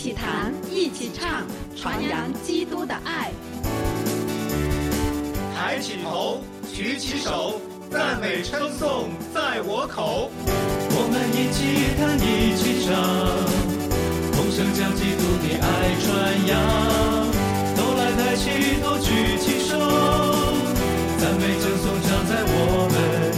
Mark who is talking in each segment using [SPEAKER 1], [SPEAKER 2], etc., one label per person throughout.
[SPEAKER 1] 起谈，一起唱，传扬基督的爱。
[SPEAKER 2] 抬起头，举起手，赞美称颂在我口。
[SPEAKER 3] 我们一起弹，一起唱，同声将基督的爱传扬。都来抬起头，举起手，赞美称颂常在我们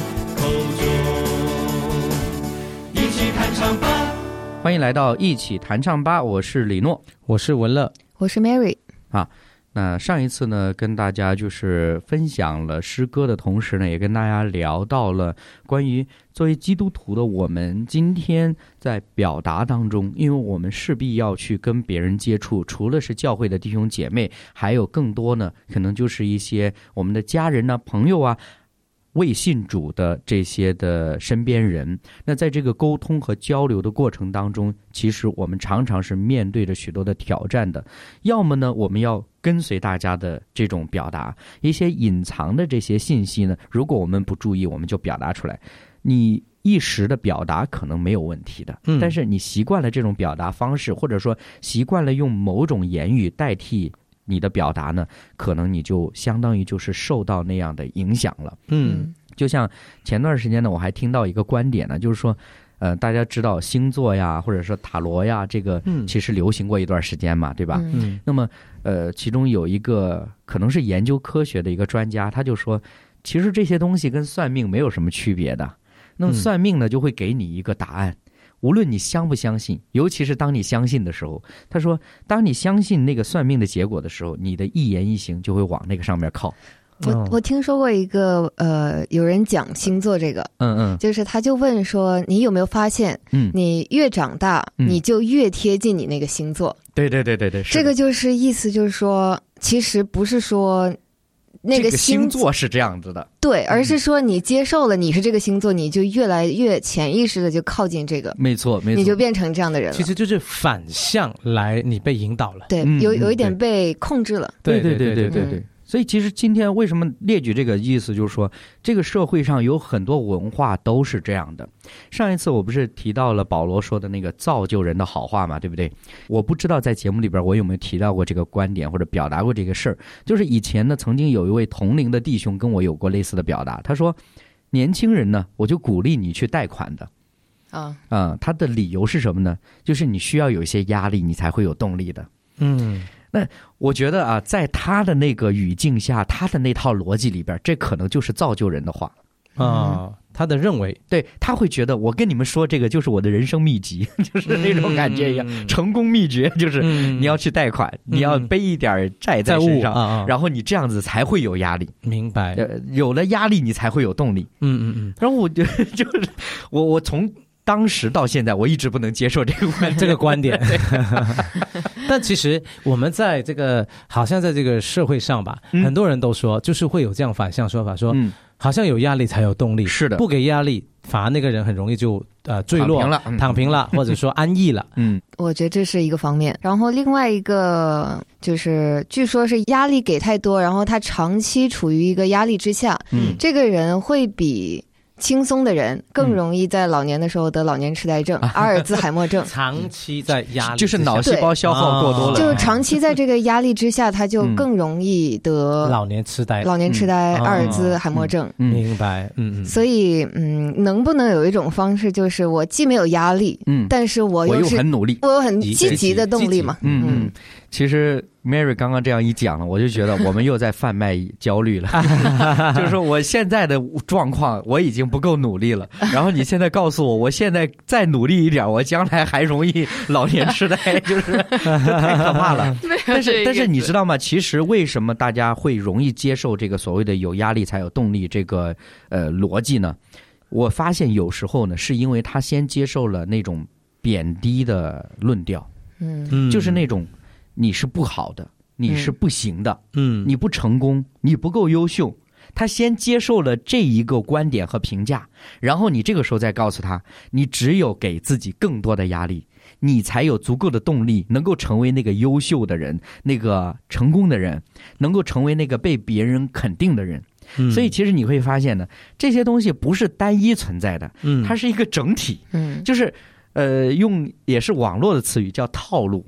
[SPEAKER 3] 口中。一起弹唱吧！
[SPEAKER 4] 欢迎来到一起弹唱吧，我是李诺，
[SPEAKER 5] 我是文乐，
[SPEAKER 6] 我是 Mary。
[SPEAKER 4] 那上一次呢，跟大家就是分享了诗歌的同时呢，也跟大家聊到了关于作为基督徒的我们今天在表达当中，因为我们势必要去跟别人接触，除了是教会的弟兄姐妹，还有更多呢，可能就是一些我们的家人啊、朋友啊、未信主的这些的身边人。那在这个沟通和交流的过程当中，其实我们常常是面对着许多的挑战的。要么呢，我们要跟随大家的这种表达，一些隐藏的这些信息呢，如果我们不注意，我们就表达出来。你一时的表达可能没有问题的，但是你习惯了这种表达方式，或者说习惯了用某种言语代替你的表达呢，可能你就相当于就是受到那样的影响了。就像前段时间呢，我还听到一个观点呢，就是说大家知道星座呀，或者说塔罗呀，这个其实流行过一段时间嘛，对吧？那么其中有一个可能是研究科学的一个专家，他就说，其实这些东西跟算命没有什么区别的。那么算命呢，就会给你一个答案，无论你相不相信，尤其是当你相信的时候，他说，当你相信那个算命的结果的时候，你的一言一行就会往那个上面靠。
[SPEAKER 6] 我听说过一个有人讲星座这个，就是他就问说，你有没有发现，你越长大，你就越贴近你那个星座？对，这个就是意思，就是说，其实不是说那个
[SPEAKER 4] 星座是这样子的，
[SPEAKER 6] 对，而是说你接受了你是这个星座，你就越来越潜意识的就靠近这个，
[SPEAKER 4] 没错，
[SPEAKER 6] 你就变成这样的人了。
[SPEAKER 5] 其实就是反向来，你被引导了，
[SPEAKER 6] 对，有一点被控制了，
[SPEAKER 4] 对。所以其实今天为什么列举这个意思，就是说这个社会上有很多文化都是这样的。上一次我不是提到了保罗说的那个造就人的好话嘛，对不对？我不知道在节目里边我有没有提到过这个观点或者表达过这个事儿。就是以前呢，曾经有一位同龄的弟兄跟我有过类似的表达，他说，年轻人呢，我就鼓励你去贷款的。他的理由是什么呢？就是你需要有一些压力，你才会有动力的。那我觉得啊，在他的那个语境下，他的那套逻辑里边，这可能就是造就人的话
[SPEAKER 5] 他的认为，
[SPEAKER 4] 对，他会觉得我跟你们说这个就是我的人生秘籍，就是那种感觉一样，成功秘诀就是你要去贷款，你要背一点债在身上，然后你这样子才会有压力。
[SPEAKER 5] 明白，
[SPEAKER 4] 有了压力你才会有动力。然后我就是我从当时到现在，我一直不能接受这个观点。
[SPEAKER 5] 但其实我们在这个好像在这个社会上吧，很多人都说，就是会有这样反向说法，说好像有压力才有动力，是的，不给压力，反而那个人很容易就坠落躺平了，或者说安逸了。
[SPEAKER 6] 我觉得这是一个方面。然后另外一个就是据说是压力给太多，然后他长期处于一个压力之下，这个人会比轻松的人更容易在老年的时候得老年痴呆症、阿尔兹海默症。
[SPEAKER 5] 长期在压力
[SPEAKER 4] 就是脑细胞消耗过多了，
[SPEAKER 6] 就长期在这个压力之下，他就更容易得
[SPEAKER 5] 老年痴呆、
[SPEAKER 6] 阿尔兹海默症。
[SPEAKER 5] 明白。
[SPEAKER 6] 所以能不能有一种方式，就是我既没有压力，但是我又
[SPEAKER 4] 很努力，
[SPEAKER 6] 我有很积极的动力嘛。
[SPEAKER 4] 其实 Mary 刚刚这样一讲了，我就觉得我们又在贩卖焦虑了。就是说我现在的状况我已经不够努力了，然后你现在告诉我现在再努力一点，我将来还容易老年痴呆，就是太可怕了。但是你知道吗？其实为什么大家会容易接受这个所谓的有压力才有动力这个逻辑呢？我发现有时候呢，是因为他先接受了那种贬低的论调，就是那种你是不好的，你是不行的，你不成功，你不够优秀。他先接受了这一个观点和评价，然后你这个时候再告诉他，你只有给自己更多的压力，你才有足够的动力能够成为那个优秀的人，那个成功的人，能够成为那个被别人肯定的人。所以其实你会发现呢，这些东西不是单一存在的，它是一个整体，就是用也是网络的词语叫套路。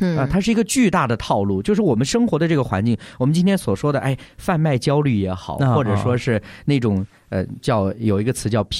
[SPEAKER 4] 它是一个巨大的套路，就是我们生活的这个环境，我们今天所说的贩卖焦虑也好，或者说是那种叫有一个词叫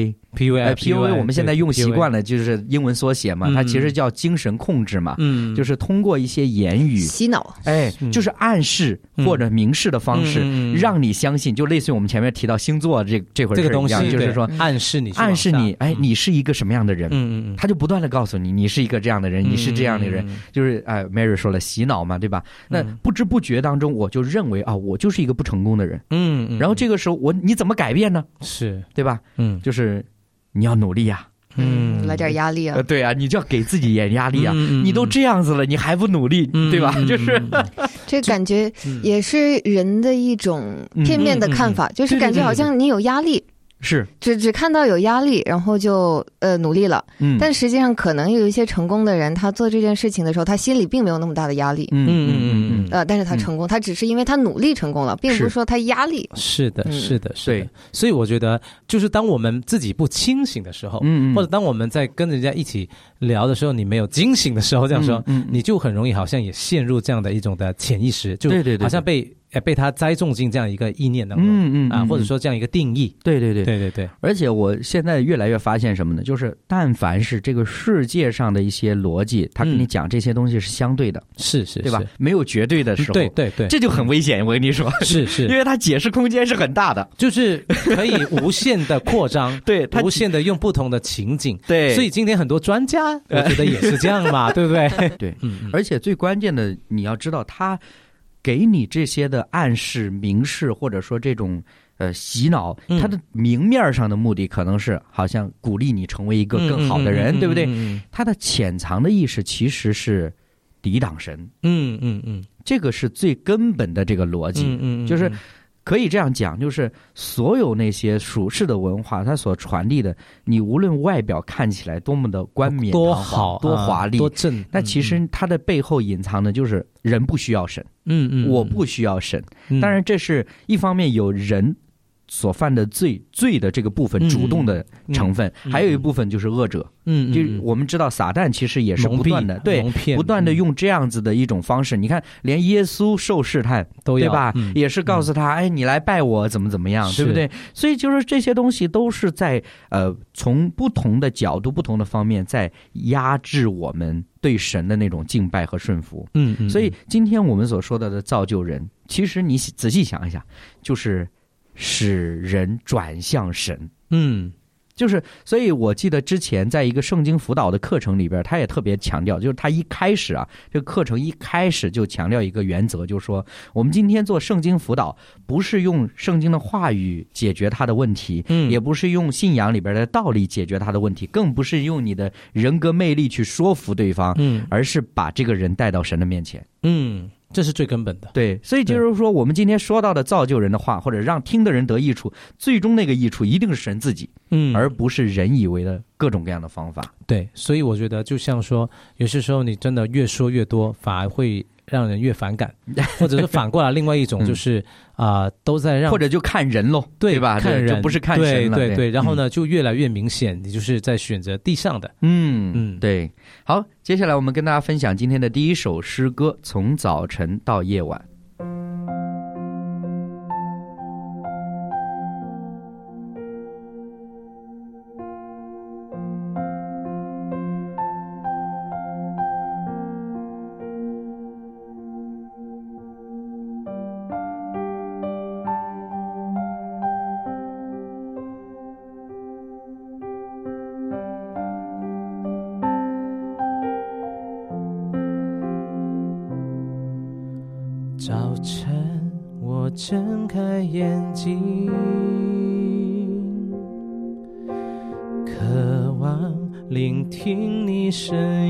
[SPEAKER 4] PUA 我们现在用习惯了，就是英文缩写嘛，它其实叫精神控制嘛，就是通过一些言语
[SPEAKER 6] 洗脑，
[SPEAKER 4] 就是暗示或者明示的方式，让你相信，就类似于我们前面提到星座这回事一样，就是说
[SPEAKER 5] 暗示你，
[SPEAKER 4] 你是一个什么样的人，他就不断的告诉你，你是一个这样的人，你是这样的人，就是Mary 说了洗脑嘛，对吧？那不知不觉当中，我就认为我就是一个不成功的人，然后这个时候你怎么改变呢？
[SPEAKER 5] 是对
[SPEAKER 4] 吧？就是你要努力啊，
[SPEAKER 6] 来点压力啊，
[SPEAKER 4] 对啊，你就要给自己点压力啊，你都这样子了，你还不努力，对吧？就是
[SPEAKER 6] 这感觉也是人的一种片面的看法，就是感觉好像你有压力。
[SPEAKER 4] 是
[SPEAKER 6] 只看到有压力，然后就努力了，但实际上可能有一些成功的人，他做这件事情的时候，他心里并没有那么大的压力，但是他成功，他只是因为他努力成功了，并不是说他压力。
[SPEAKER 5] 是的，对，所以我觉得，就是当我们自己不清醒的时候，或者当我们在跟人家一起聊的时候，你没有惊醒的时候，这样说，你就很容易好像也陷入这样的一种的潜意识，就好像被他栽种进这样一个意念当中，或者说这样一个定义。对。
[SPEAKER 4] 而且我现在越来越发现什么呢？就是但凡是这个世界上的一些逻辑，他跟你讲这些东西是相对的，
[SPEAKER 5] 是，
[SPEAKER 4] 对吧？没有绝对的时候，
[SPEAKER 5] 对，
[SPEAKER 4] 这就很危险。我跟你说，
[SPEAKER 5] 是，
[SPEAKER 4] 因为它解释空间是很大的，
[SPEAKER 5] 就是可以无限的扩张，
[SPEAKER 4] 对，
[SPEAKER 5] 无限的用不同的情景，
[SPEAKER 4] 对。
[SPEAKER 5] 所以今天很多专家，我觉得也是这样嘛，对不对？
[SPEAKER 4] 对，而且最关键的，你要知道他给你这些的暗示、明示，或者说这种洗脑，它的明面上的目的可能是好像鼓励你成为一个更好的人，对不对？它的潜藏的意识其实是抵挡神，这个是最根本的这个逻辑，就是可以这样讲，就是所有那些属世的文化，它所传递的，你无论外表看起来多么的冠冕
[SPEAKER 5] 多好、
[SPEAKER 4] 多华丽、
[SPEAKER 5] 多正，
[SPEAKER 4] 但其实它的背后隐藏的就是人不需要神，我不需要神。当然，这是一方面有人所犯的罪的这个部分主动的成分，还有一部分就是恶者。就我们知道撒旦其实也是不断的不断的用这样子的一种方式。你看，连耶稣受试探都对吧？也是告诉他，你来拜我怎么样，对不对？所以就是这些东西都是在从不同的角度、不同的方面在压制我们对神的那种敬拜和顺服。所以今天我们所说的造就人，其实你仔细想一想，就是使人转向神。就是，所以我记得之前在一个圣经辅导的课程里边，他也特别强调，就是他一开始这个课程一开始就强调一个原则，就是说我们今天做圣经辅导，不是用圣经的话语解决他的问题，也不是用信仰里边的道理解决他的问题，更不是用你的人格魅力去说服对方，而是把这个人带到神的面前。
[SPEAKER 5] 这是最根本的。
[SPEAKER 4] 对，所以就是说我们今天说到的造就人的话，或者让听的人得益处，最终那个益处一定是神自己，而不是人以为的各种各样的方法。
[SPEAKER 5] 对，所以我觉得就像说，有些时候你真的越说越多，反而会让人越反感，或者是反过来另外一种就是都在让，
[SPEAKER 4] 或者就看人咯，对吧？
[SPEAKER 5] 看人
[SPEAKER 4] 就不是看神了。
[SPEAKER 5] 对，然后呢就越来越明显，你就是在选择地上的。
[SPEAKER 4] 对。好，接下来我们跟大家分享今天的第一首诗歌，从早晨到夜晚。
[SPEAKER 5] 早晨我睁开眼睛，渴望聆听你声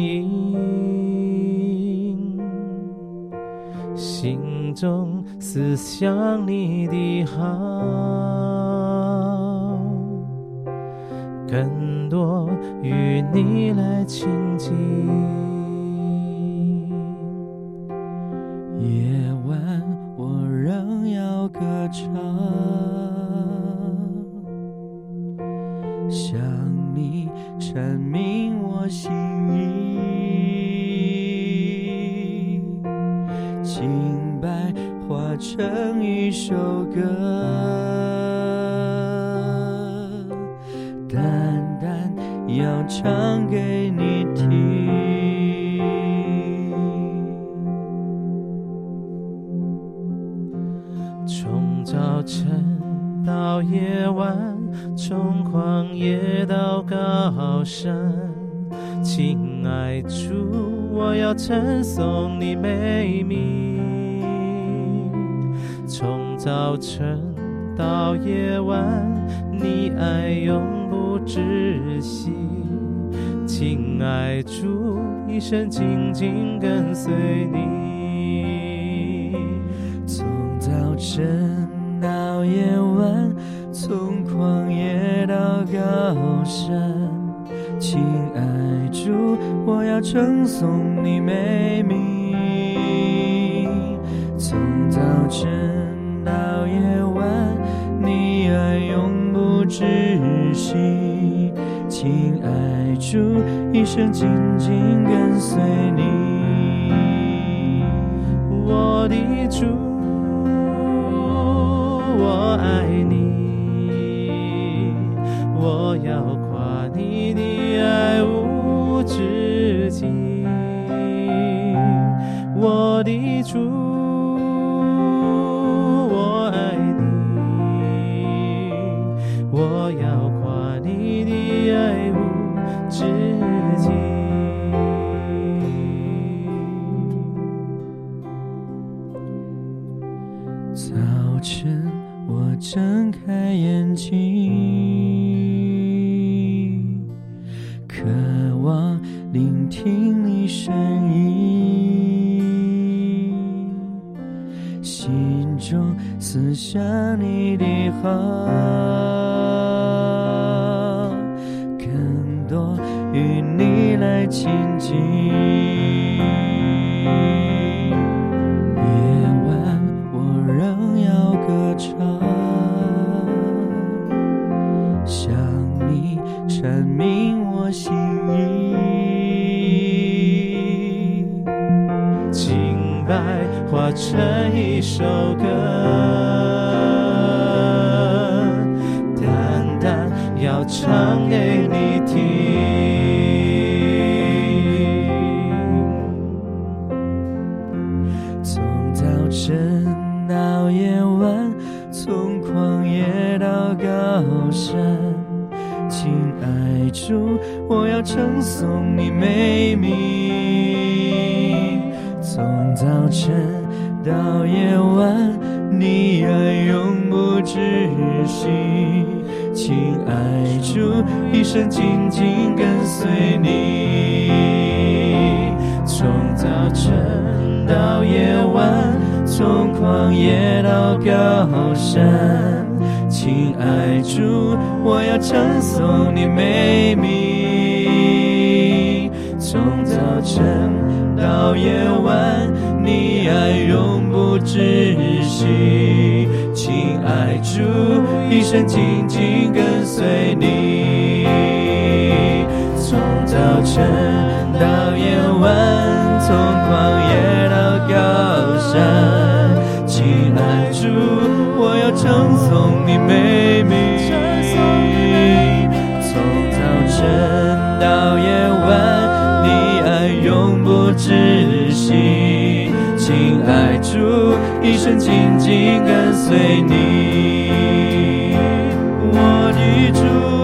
[SPEAKER 5] 音，心中思想你的好，更多与你来亲近。
[SPEAKER 7] 夜晚我仍要歌唱，向你阐明我心意， 成一首歌，淡淡要唱给你听。从早晨到夜晚，从旷野到高山，亲爱主，我要称颂你美名。从早晨到夜晚，你爱永不止息。亲爱主，一生紧紧跟随你。从早晨到夜晚，从旷野到高山，亲爱主，我要称颂你美名。从早晨到夜晚，你爱永不止息。亲爱主，一生紧紧跟随你。我的主，我爱你，我要夸你的爱无止境。我的主，我爱你，我要夸你的爱无止境。早晨我睁开眼睛，渴望聆听你声音，心中思想你的好，更多与你来亲近。阐明我心意，敬拜化成一首歌，单单要唱给你听。从早晨到夜晚，从旷野到高山，亲爱主，我要称颂你美名。从早晨到夜晚，你爱永不止息。亲爱主，一生紧紧跟随你。从早晨到夜晚，从旷野到高山，亲爱主，我要称颂你美名。从早晨到夜晚，你爱永不止息。亲爱主，一生紧紧跟随你。从早晨到夜晚，从旷野到高山，亲爱主，我要称颂你美名。从早晨到夜晚，你爱永不止息。亲爱主，一生紧紧跟随你。我的主，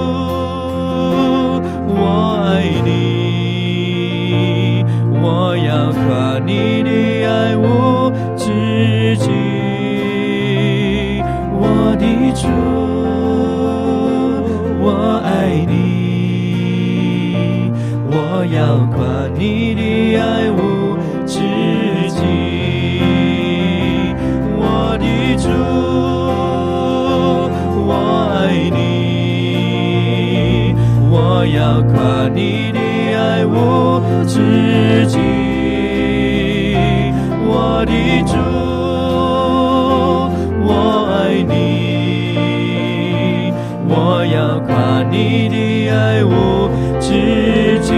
[SPEAKER 7] 我爱你，我要夸你的爱无止境。我的主，我爱你，我要夸你的爱无止境。我的主，我爱你，我要夸你的爱无止境。我的主，我爱你，我要夸你的爱无止境。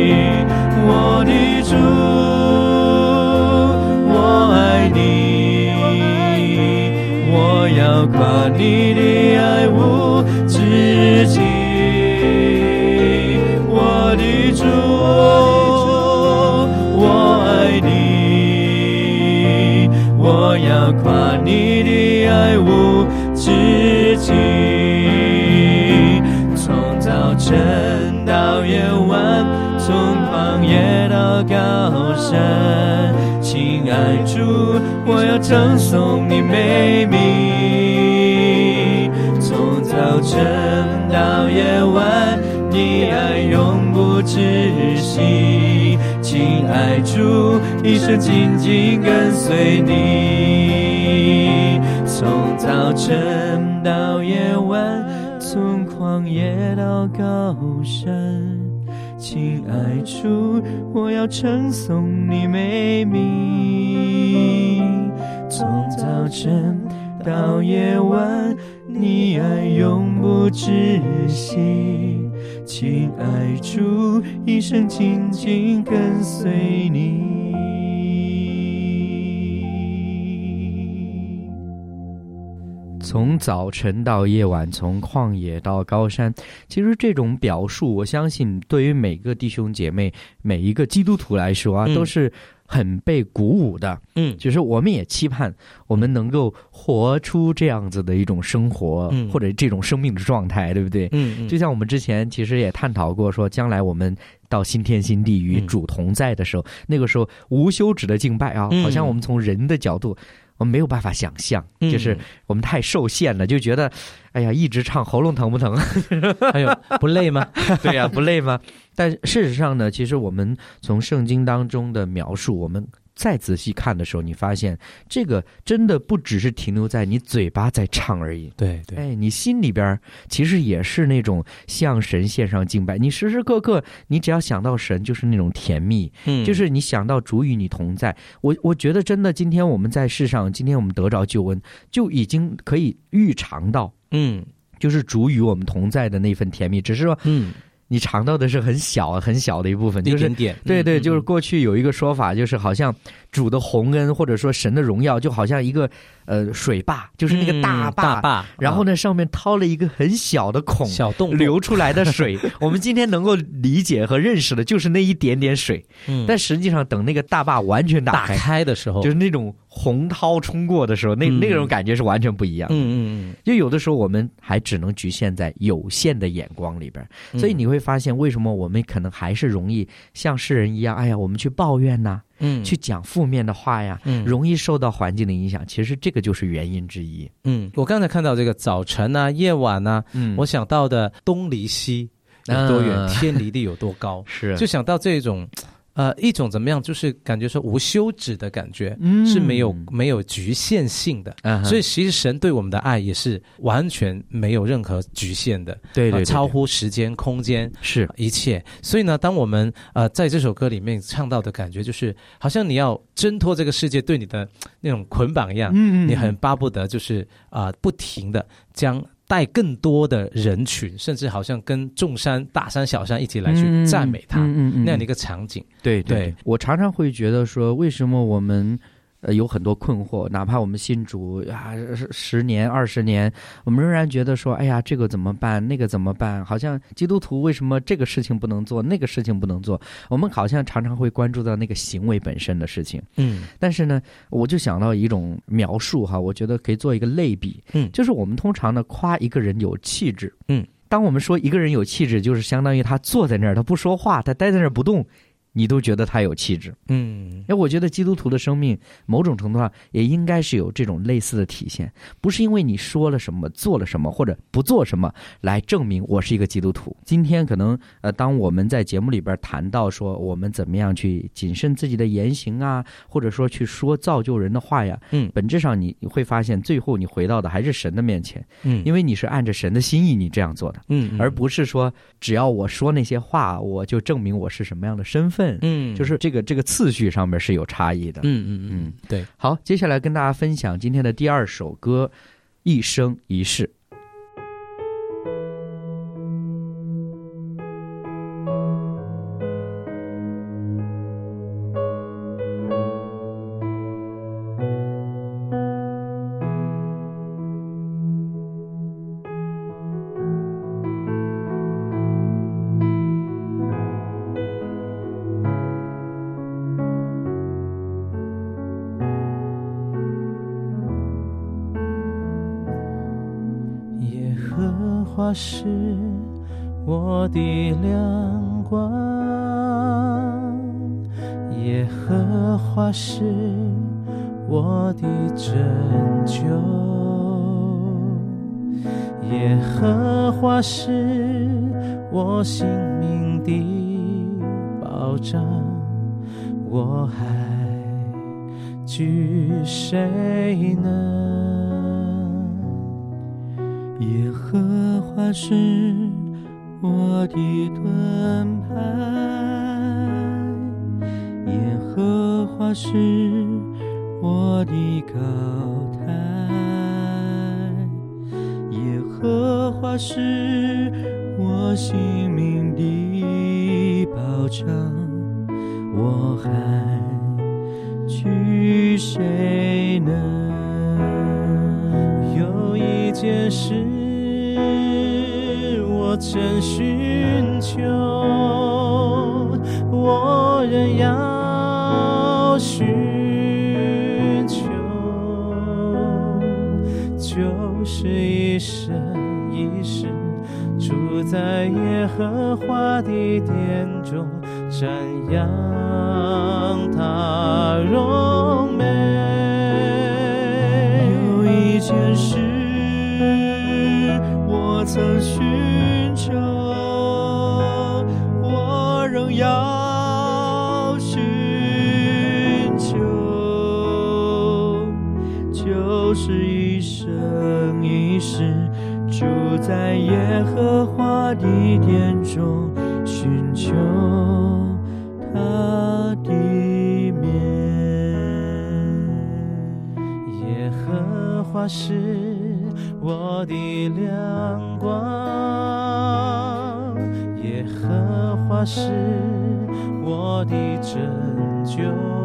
[SPEAKER 7] 我的主，我爱你，
[SPEAKER 3] 你的爱无止境。我的主，我爱你，我要夸你的爱无止境。从早晨到夜晚，从旷野到高山，亲爱主，我要称颂你美名。从早晨到夜晚，你爱永不止息，亲爱主，一生紧紧跟随你。从早晨到夜晚，从旷野到高山，亲爱主，我要称颂你美名。从早晨到夜晚，你爱永不止息，亲爱主，一生紧紧跟随你。
[SPEAKER 4] 从早晨到夜晚，从旷野到高山，其实这种表述，我相信对于每个弟兄姐妹，每一个基督徒来说啊，都是很被鼓舞的。就是我们也期盼我们能够活出这样子的一种生活，或者这种生命的状态，对不对？就像我们之前其实也探讨过，说将来我们到新天新地与主同在的时候，那个时候无休止的敬拜啊，好像我们从人的角度我们没有办法想象，就是我们太受限了，就觉得哎呀，一直唱喉咙疼不疼？
[SPEAKER 5] 哎呦，不累吗？
[SPEAKER 4] 对呀，不累吗？但事实上呢，其实我们从圣经当中的描述，我们再仔细看的时候，你发现这个真的不只是停留在你嘴巴在唱而已。
[SPEAKER 5] 对对，
[SPEAKER 4] 哎，你心里边其实也是那种向神献上敬拜。你时时刻刻，你只要想到神，就是那种甜蜜，就是你想到主与你同在。我觉得真的，今天我们在世上，今天我们得着救恩，就已经可以预尝到，就是主与我们同在的那份甜蜜。只是说，你尝到的是很小很小的一部分，就是
[SPEAKER 5] 一点点。
[SPEAKER 4] 对对，就是过去有一个说法，就是好像主的洪恩或者说神的荣耀，就好像一个水坝，就是那个大坝，然后呢上面掏了一个很小的孔，
[SPEAKER 5] 小洞
[SPEAKER 4] 流出来的水。我们今天能够理解和认识的就是那一点点水，但实际上等那个大坝完全打
[SPEAKER 5] 开的时候，
[SPEAKER 4] 就是那种洪涛冲过的时候，那种感觉是完全不一样的。就有的时候我们还只能局限在有限的眼光里边，所以你会发现为什么我们可能还是容易像世人一样，哎呀，我们去抱怨呐，去讲负面的话呀，容易受到环境的影响。其实这个就是原因之一。
[SPEAKER 5] 我刚才看到这个早晨啊，夜晚啊，我想到的东离西有多远，天离地有多高，
[SPEAKER 4] 是
[SPEAKER 5] 就想到这种。一种怎么样，就是感觉说无休止的感觉，是没有局限性的，所以其实神对我们的爱也是完全没有任何局限的，
[SPEAKER 4] 对，
[SPEAKER 5] 超乎时间、空间
[SPEAKER 4] 是
[SPEAKER 5] 一切。所以呢，当我们在这首歌里面唱到的感觉，就是好像你要挣脱这个世界对你的那种捆绑一样，你很巴不得就是不停的将带更多的人群，甚至好像跟众山大山小山一起来去赞美他，那样的一个场景。
[SPEAKER 4] 对，我常常会觉得说，为什么我们有很多困惑，哪怕我们信主10年20年，我们仍然觉得说，哎呀，这个怎么办，那个怎么办，好像基督徒为什么这个事情不能做，那个事情不能做，我们好像常常会关注到那个行为本身的事情。但是呢，我就想到一种描述哈，我觉得可以做一个类比，就是我们通常呢夸一个人有气质，当我们说一个人有气质，就是相当于他坐在那儿，他不说话，他待在那儿不动，你都觉得他有气质。我觉得基督徒的生命某种程度上也应该是有这种类似的体现，不是因为你说了什么做了什么或者不做什么来证明我是一个基督徒。今天可能当我们在节目里边谈到说我们怎么样去谨慎自己的言行啊，或者说去说造就人的话呀，本质上你会发现最后你回到的还是神的面前，因为你是按着神的心意你这样做的，而不是说只要我说那些话我就证明我是什么样的身份，就是这个次序上面是有差异的。
[SPEAKER 5] 对。
[SPEAKER 4] 好，接下来跟大家分享今天的第2首歌，一生一世。
[SPEAKER 7] 华是我的亮光，耶和华是我的拯救，耶和华是我性命的保障，我还惧谁呢？
[SPEAKER 3] 耶和华是我的盾牌，耶和华是我的高台，耶和华是我性命的保障，我还惧谁呢？
[SPEAKER 7] 有一件事我曾寻求，我仍要寻求，就是一生一世住在耶和华的殿中，瞻仰他荣美。
[SPEAKER 3] 有一件事我曾寻求，我仍要寻求，就是一生一世住在耶和华的殿中，寻求他的面。
[SPEAKER 7] 耶和华是我的亮光，耶和华是我的拯救，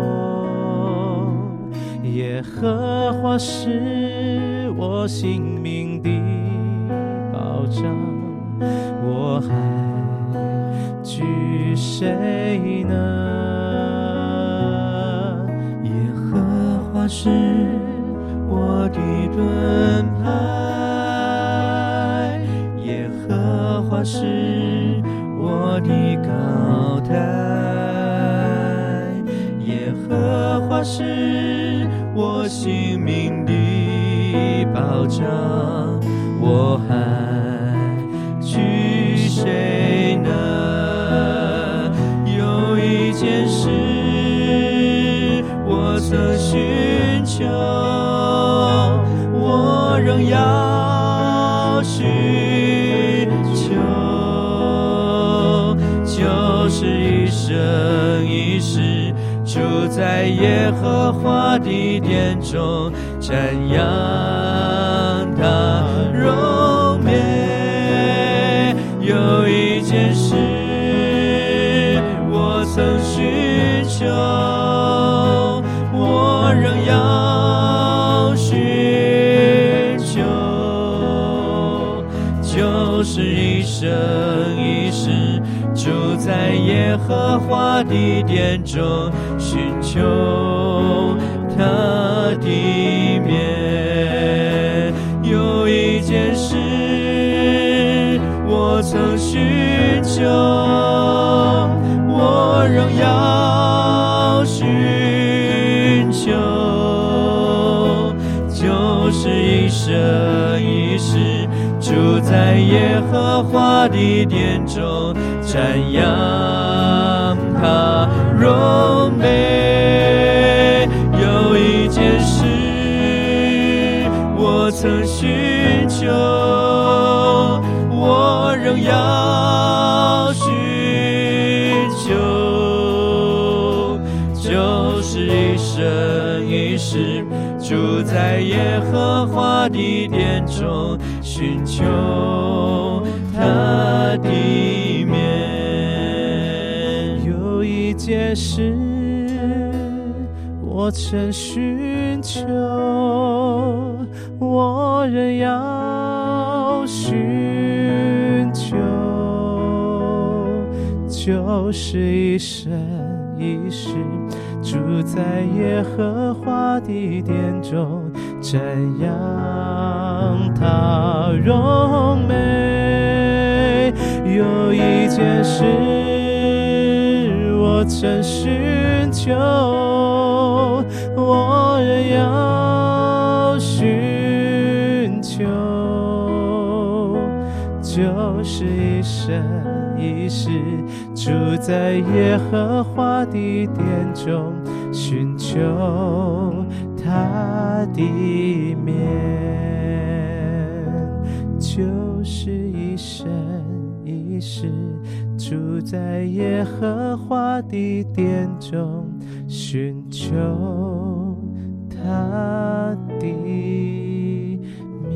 [SPEAKER 7] 耶和华是我性命的保障，我还惧谁呢？
[SPEAKER 3] 耶和华是我的盾牌，耶和华是我的高台，耶和华是我性命的保障，我还惧谁呢？有一件事我曾寻求，我仍要寻求，就是一生一世住在耶和华的殿中，瞻仰他荣美。有一件事我曾寻求，我仍要寻求，就是一生一世住在耶和华的殿中，寻求他的面。有一件事我曾寻求，我仍要寻求，就是一生一世住在耶和华的殿中，瞻仰他荣美。有一件事我曾寻求，我仍要寻求，就是一生一世住在耶和华的殿中，寻求他的面。
[SPEAKER 7] 有一件事我曾寻求，我仍要寻求，就是一生一世住在耶和华的殿中，瞻仰他荣美。 有一件事我曾寻求，我仍要寻求，就是一生一世住在耶和华的殿中，寻求他的面，就是一生一世住在耶和华的殿中，寻求他的面。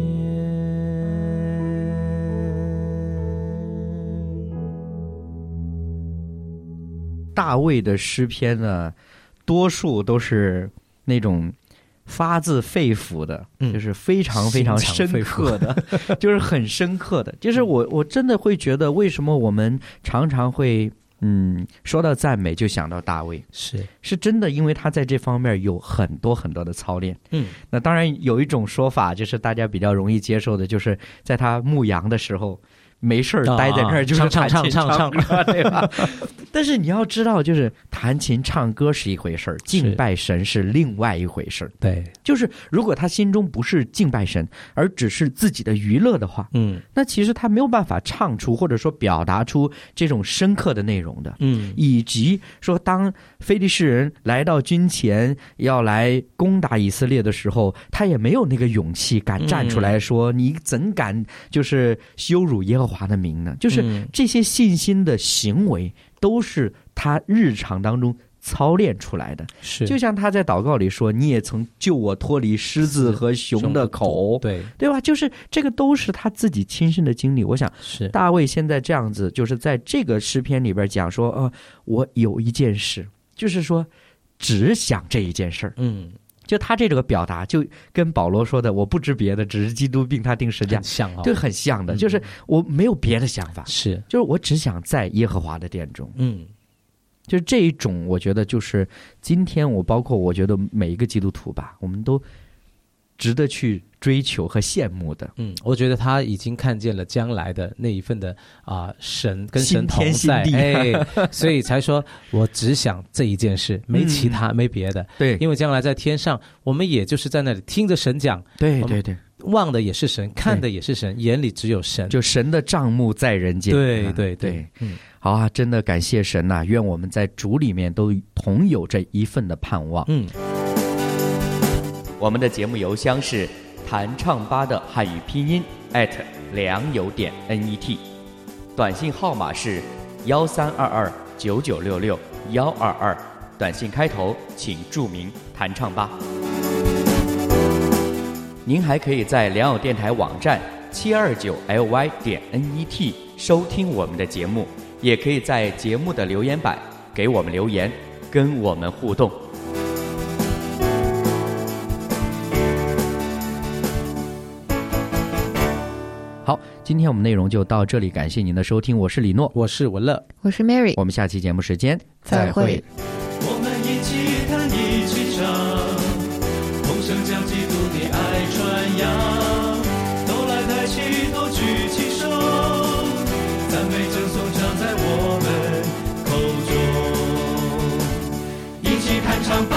[SPEAKER 4] 大卫的诗篇呢，多数都是那种发自肺腑的，就是非常非常深刻的，就是很深刻的。就是我真的会觉得，为什么我们常常会说到赞美就想到大卫，是真的，因为他在这方面有很多很多的操练。那当然有一种说法，就是大家比较容易接受的，就是在他牧羊的时候。没事待在那儿就是弹琴唱歌，对吧？但是你要知道，就是弹琴唱歌是一回事儿，敬拜神是另外一回事儿。
[SPEAKER 5] 对，
[SPEAKER 4] 就是如果他心中不是敬拜神，而只是自己的娱乐的话，那其实他没有办法唱出或者说表达出这种深刻的内容的。以及说当非利士人来到军前要来攻打以色列的时候，他也没有那个勇气敢站出来说，你怎敢就是羞辱耶和华的名呢？就是这些信心的行为都是他日常当中操练出来的。是，就像他在祷告里说，你也曾救我脱离狮子和熊的口，对吧？就是这个都是他自己亲身的经历。我想是大卫现在这样子，就是在这个诗篇里边讲说，我有一件事，就是说只想这一件事儿。就他这个表达就跟保罗说的我不知别的，只是基督并他定十字架像，对，很像的。就是我没有别的想法，是就是我只想在耶和华的殿中。就是这一种，我觉得就是今天包括我觉得每一个基督徒吧，我们都值得去追求和羡慕的。
[SPEAKER 5] 我觉得他已经看见了将来的那一份的神跟神同在，所以才说我只想这一件事，没其他，没别的。对，因为将来在天上，我们也就是在那里听着神讲，对，望的也是神，看的也是神，眼里只有神，
[SPEAKER 4] 就神的帐幕在人间。
[SPEAKER 5] 对。
[SPEAKER 4] 好啊，真的感谢神啊，愿我们在主里面都同有这一份的盼望。我们的节目邮箱是弹唱吧的汉语拼音@良友.net，短信号码是13229966-122，短信开头请注明弹唱吧。您还可以在良友电台网站729ly.net 收听我们的节目，也可以在节目的留言板给我们留言，跟我们互动。好，今天我们内容就到这里，感谢您的收听，我是李诺，
[SPEAKER 5] 我是文乐，
[SPEAKER 6] 我是 Mary，
[SPEAKER 4] 我们下期节目时间
[SPEAKER 6] 再会。
[SPEAKER 3] 我们一起弹一起唱，同声将基督的爱传扬，都来抬起头举起手，赞美正颂唱在我们口中，一起弹唱吧。